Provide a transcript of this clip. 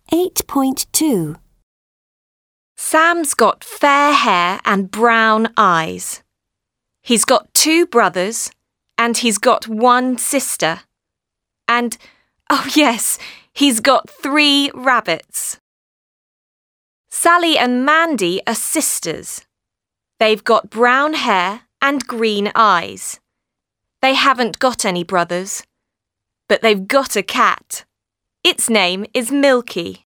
8.2. Sam's got fair hair and brown eyes. He's got 2 brothers and he's got 1 sister. And, oh yes, he's got 3 rabbits. Sally and Mandy are sisters. They've got brown hair and green eyes. They haven't got any brothers, but they've got a cat. Its name is Milky.